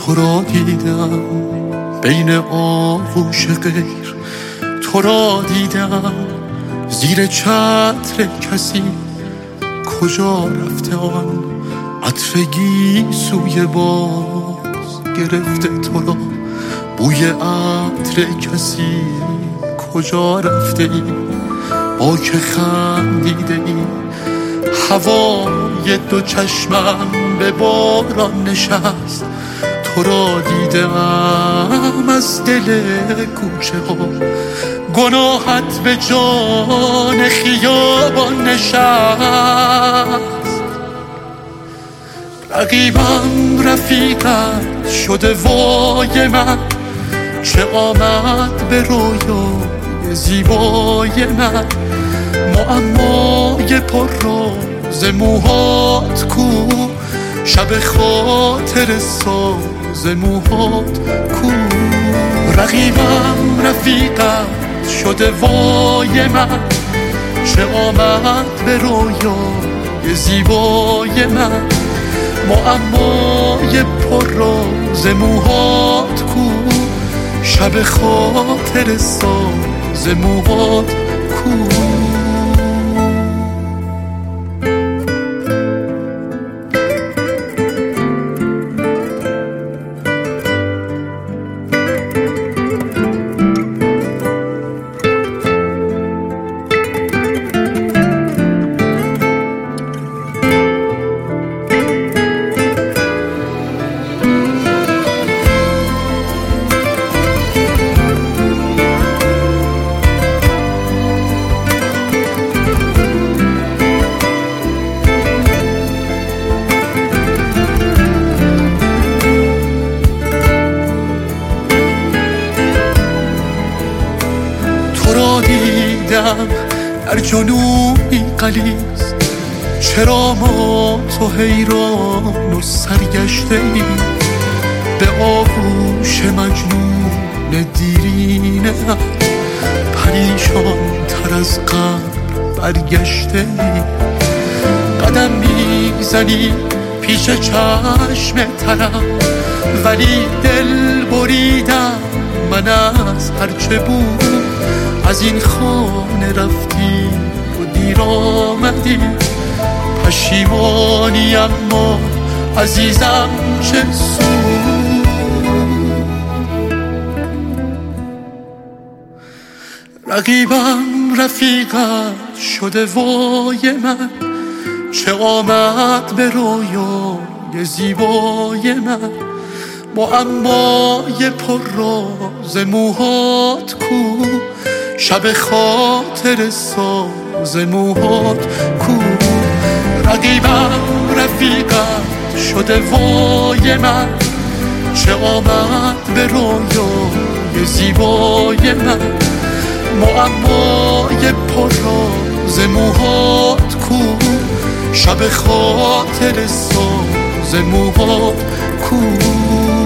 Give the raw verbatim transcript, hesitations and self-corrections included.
تو را دیدم بین آغوش غیر، تو را دیدم زیر چتر کسی. کجا رفته آن عطر سوی باز گرفته تو را بوی عطر کسی. کجا رفته ای با که خندیده ای؟ هوای دو چشمم به باران نشست. تو را دیدم از دل کوچه ها، گناهت به جان خیابان نشست. رقیبم رفیقت شده وای من، چه آمد به رویای زیبای من. معمای پر راز موهات کو، شب خاطر ساز موهات کو. رقیبم رفیقت شده وای من، چه آمد به رویای زیبای من. معمای پر راز موهات کو، شب خاطر ساز موهات کو. در جنوبی غلیظ، چرا ما تو حیران و سرگشته ای؟ به آغوش مجنون دیرینه پریشان تر از قبل برگشته ای. قدم میزنی پیش چشم ترم، ولی دل بریدم من از هرچه بود. از این خانه رفتی و دیر آمدی، پشیمانی اما عزیزم چه سود. رقیبم رفیقت شده وای من، چه آمد به رویای زیبای من. معمای پر راز موهات کو، شب خاطر ساز موهات کو. رقیبم رفیقت شده وای من، چه آمد به رویای زیبای من. معمای پر راز موهات کو، شب خاطر ساز موهات کو.